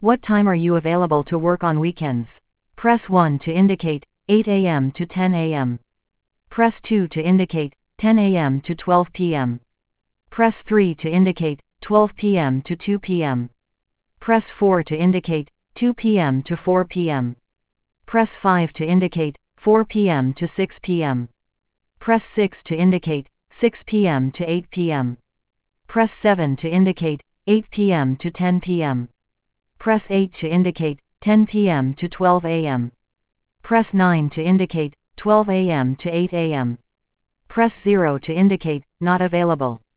What time are you available to work on weekends? Press 1 to indicate 8 a.m. to 10 a.m. Press 2 to indicate 10 a.m. to 12 p.m. Press 3 to indicate 12 p.m. to 2 p.m. Press 4 to indicate 2 p.m. to 4 p.m. Press 5 to indicate 4 p.m. to 6 p.m. Press 6 to indicate 6 p.m. to 8 p.m. Press 7 to indicate 8 p.m. to 10 p.m. Press 8 to indicate 10 p.m. to 12 a.m. Press 9 to indicate 12 a.m. to 8 a.m. Press 0 to indicate not available.